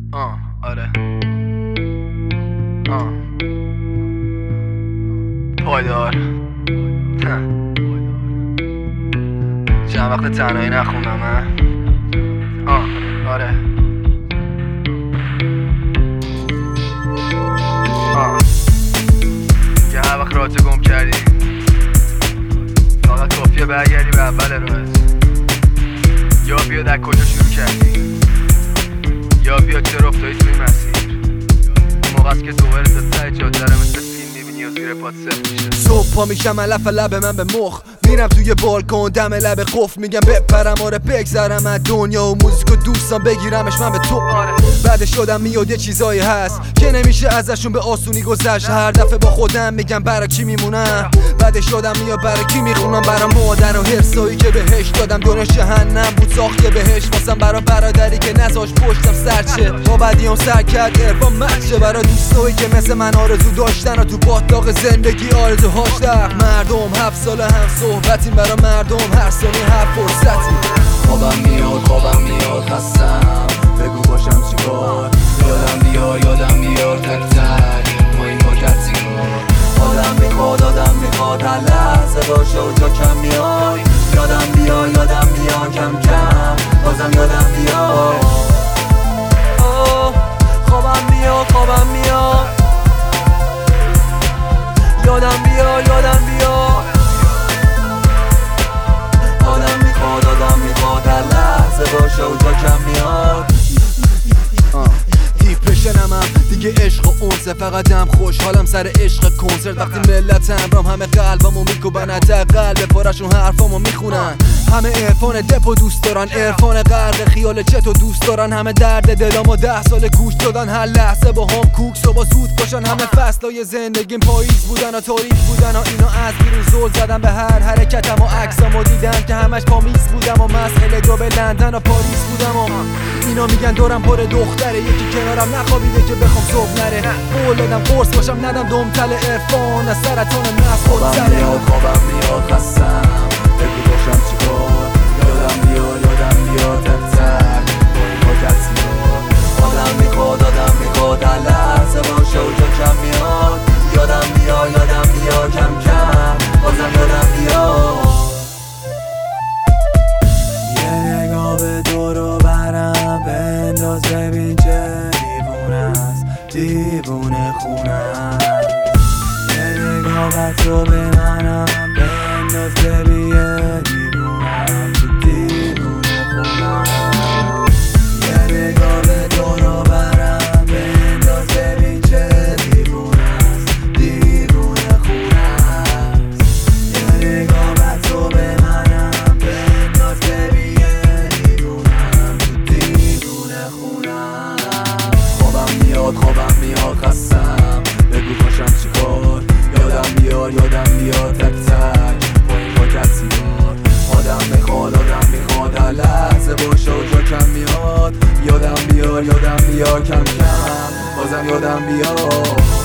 آره پایدار چند وقت تنهایی نخوندم آره که هر وقت راتو گم کردی فقط کافیه برگردی به اول راهت، یا بیا در کجا شروع کردی، یا بیا چرا افتادی توی مسیر. اون موقع است که دوباره تا ته جاده رو مثل فیلم میبینی و زیر پات سفت میشه. صبح پا میشم علف لب من به مخ، میرم توی بالکن دم لب قفل، میگم بپرم آره بگذرم از دنیا و موزیک و دوستان بگیرمش من به تو. بعدش شدم میاد یه چیزایی هست که نمیشه ازشون به آسونی گذشت. هر دفعه با خودم میگم برای چی میمونم، بعدش شدم میاد برای کی میخونم. برای مادر و هرسایی که بهش دادم دنیا جهنم بود ساخته بهش واسم، برای برادری که نذاش پشتم سرچه با بدیام سر کرد ارفان مچه، برای دوستایی که مثل من آرزو داشتن و تو باطلاق زندگی آرزوهاش در مردم 7 سال هم صحبتیم برای مردم هر ثانیه هر فرصتی. خوابم میاد خستم بگو باشم چیکار، یادم بیار تک تک ما این مدتی آدم میخواد هر لحظه باشه و جا کم میاد. یادم بیار کم کم بازم یادم بیار. خوابم میاد یادم بیار. آدم میخواد هر لحظه باشه و جا کم میاد. دیپرشنم دیگه عشق و اونسه، فقط دم خوشحالم سر عشق کنسرت. وقتی ملت امرام همه قلبمو میکوبن، حتی قلب پارشون حرفامو میخونن. همه عرفان دپو دوست دارن، عرفان غرق خیال چتو دوست دارن. همه درد دلامو 10 سال گوش دادن، هر لحظه با هم کوکس و با زود باشن. همه فصلای زندگیم پاییز بودن و تاریک بودن و اینا از بیرون زل زدن به هر حرکتم و عکسامو دیدن که همش پامیز بودم و مسئله دو به لندن و پاریس بودم و اینا میگن دورم پر دختره، یکی کنارم نخوابیده که بخوام صبح نره. قول دادم قرص باشم ندم دمتل عرفان از سرطان مغز خودسره. خوابم میاد خستم بگو باشم چیکار، یادم بیار تک تک با این حاجت میاد. آدم میخواد هر لحظه باشه و جا کم میاد. یادم بیار کم کم بازم یادم بیار. یه نگاه به دور و برم بنداز ببین چه دیوونه است، دیوونه خونه است. یه نگاه به تو به منم بنداز ببین یه دیوونه است، دیوونه خونه است. یه نگاه به دور و برم بنداز ببین چه دیوونه است، دیوونه خونه است. یه نگاه به تو به منم بنداز ببین یه دیوونه است، دیوونه خونه است. خوابم میاد خستم بگو باشم چیکار، یادم بیار تک تک با این حاجت سیگار. آدم میخواد هر لحظه باشه و جا کم میاد. یادم بیار کم کم بازم یادم بیار.